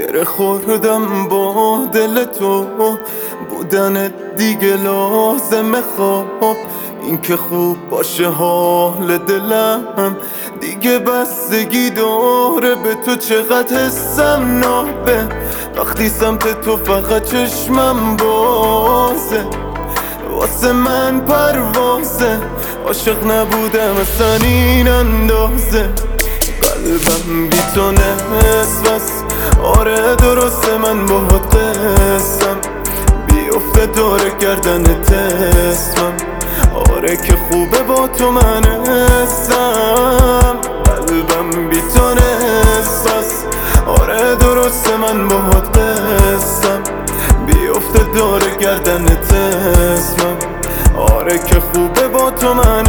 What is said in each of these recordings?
گره خوردم با دل تو، بودن دیگه لازمه. خواب این که خوب باشه حال دلم دیگه بستگی داره به تو. چقدر حسم نابه وقتی سمت تو فقط چشمم بازه، واسه من پروازه. عاشق نبودم اصلا این اندازه، قلبم بی تو نصف است. آره درسته من باهات قسم، بیفته دور گردنت اسمم. آره که خوبه با تو من هستم، قلبم بی تو نصف است. آره درسته من باهات قسم، بیفته دور گردنت اسمم. آره که خوبه با تو من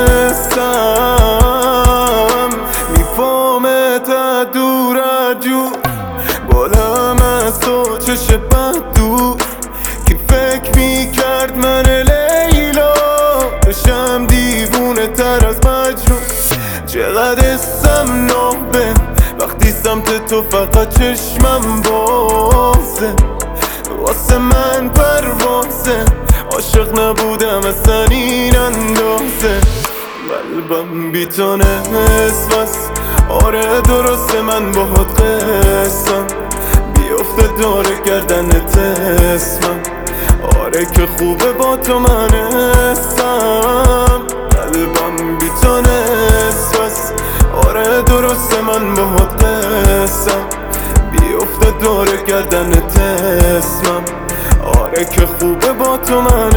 هستم. میفهمت دور جور بالم از تو چش بد دور. کی فکر میکرد من لیلا بشم دیوونه تر از مجنون. چقدر حسم نابه وقتی سمت تو فقط چشمم بازه، واسه من پروازه. عاشق نبودم اصلا این اندازه، قلبم بی تو نصف است. آره درسته من باهات قسم، بیفته دور گردنت اسمم. آره که خوبه با تو من هستم، قلبم بی تو نصف است. آره درسته من باهات قسم، بیفته دور گردنت اسمم. آره که خوبه با تو من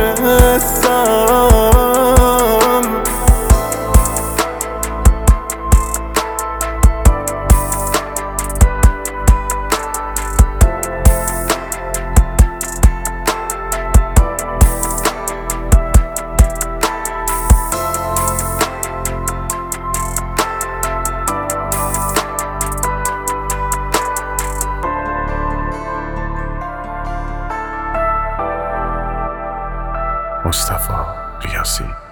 هستم. مصطفی ریاضی